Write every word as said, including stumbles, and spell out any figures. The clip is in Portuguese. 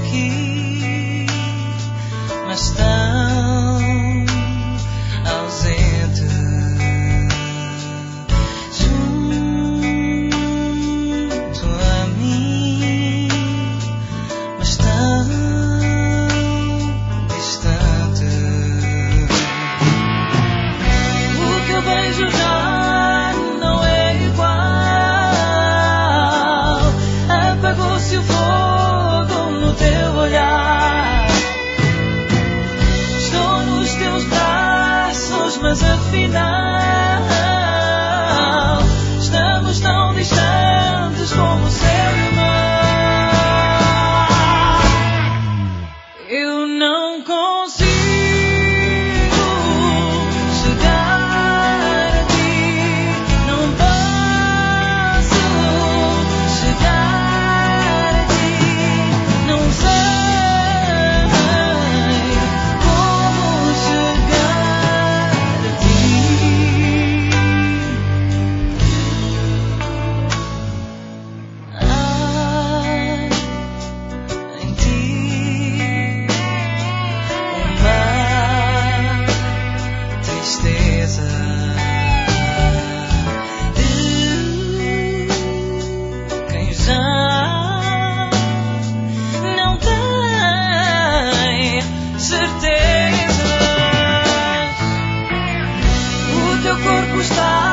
aqui, mas tão ausente. Junto a mim, mas tão distante. O que eu vejo já não é igual. Apagou-se o fogo no teu olhar. Estou nos teus braços, mas afinal estamos tão distantes como o céu e o mar. Eu não consigo chegar a ti, não posso chegar a ti, não sei como chegar a ti. Há em ti uma tristeza de quem já não tem certeza. O teu corpo está